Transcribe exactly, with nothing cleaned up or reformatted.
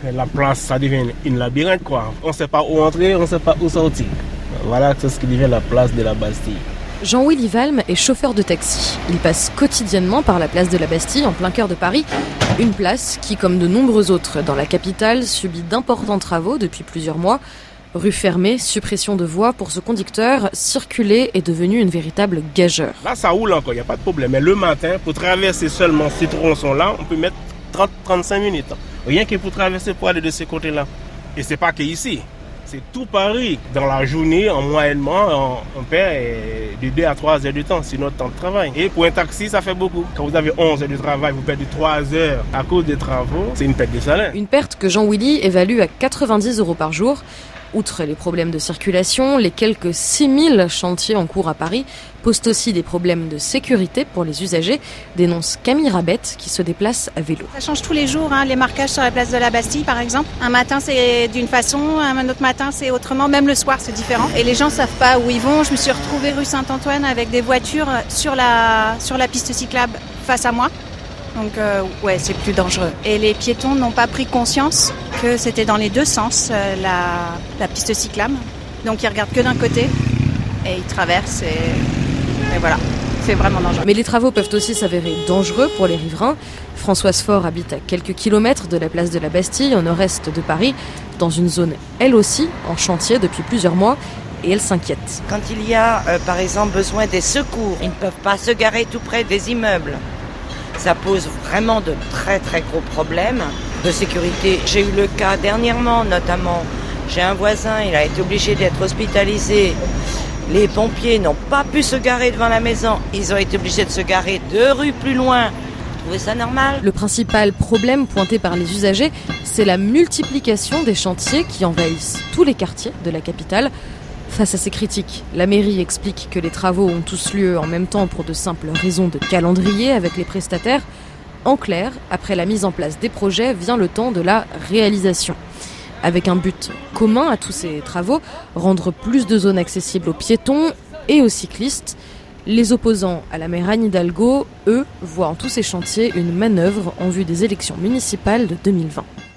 La place, ça devient une labyrinthe, quoi. On ne sait pas où entrer, on ne sait pas où sortir. Voilà, c'est ce qui devient la place de la Bastille. Jean-Willy Valme est chauffeur de taxi. Il passe quotidiennement par la place de la Bastille, en plein cœur de Paris. Une place qui, comme de nombreux autres dans la capitale, subit d'importants travaux depuis plusieurs mois. Rue fermée, suppression de voies pour ce conducteur, circuler est devenu une véritable gageure. Là, ça roule encore, il n'y a pas de problème. Mais le matin, pour traverser seulement ces tronçons-là, on peut mettre trente à trente-cinq minutes. Rien que pour traverser, pour aller de ce côté-là. Et c'est pas qu'ici. C'est tout Paris. Dans la journée, en moyennement, on perd de deux à trois heures de temps, c'est notre temps de travail. Et pour un taxi, ça fait beaucoup. Quand vous avez onze heures de travail, vous perdez trois heures à cause des travaux, c'est une perte de salaire. Une perte que Jean-Willy évalue à quatre-vingt-dix euros par jour. Outre les problèmes de circulation, les quelques six mille chantiers en cours à Paris posent aussi des problèmes de sécurité pour les usagers, dénonce Camille Rabette qui se déplace à vélo. Ça change tous les jours, hein, les marquages sur la place de la Bastille par exemple. Un matin c'est d'une façon, un autre matin c'est autrement, même le soir c'est différent. Et les gens ne savent pas où ils vont. Je me suis retrouvée rue Saint-Antoine avec des voitures sur la, sur la piste cyclable face à moi. Donc euh, ouais, c'est plus dangereux. Et les piétons n'ont pas pris conscience que c'était dans les deux sens euh, la, la piste cyclable. Donc ils regardent que d'un côté et ils traversent et, et voilà, c'est vraiment dangereux. Mais les travaux peuvent aussi s'avérer dangereux pour les riverains. Françoise Faure habite à quelques kilomètres de la place de la Bastille, au nord-est de Paris, dans une zone elle aussi en chantier depuis plusieurs mois. Et elle s'inquiète. Quand il y a euh, par exemple besoin des secours, ils ne peuvent pas se garer tout près des immeubles. Ça pose vraiment de très très gros problèmes de sécurité. J'ai eu le cas dernièrement, notamment, j'ai un voisin, il a été obligé d'être hospitalisé. Les pompiers n'ont pas pu se garer devant la maison, ils ont été obligés de se garer deux rues plus loin. Vous trouvez ça normal ? Le principal problème pointé par les usagers, c'est la multiplication des chantiers qui envahissent tous les quartiers de la capitale. Face à ces critiques, la mairie explique que les travaux ont tous lieu en même temps pour de simples raisons de calendrier avec les prestataires. En clair, après la mise en place des projets, vient le temps de la réalisation. Avec un but commun à tous ces travaux, rendre plus de zones accessibles aux piétons et aux cyclistes. Les opposants à la maire Anne Hidalgo, eux, voient en tous ces chantiers une manœuvre en vue des élections municipales de deux mille vingt.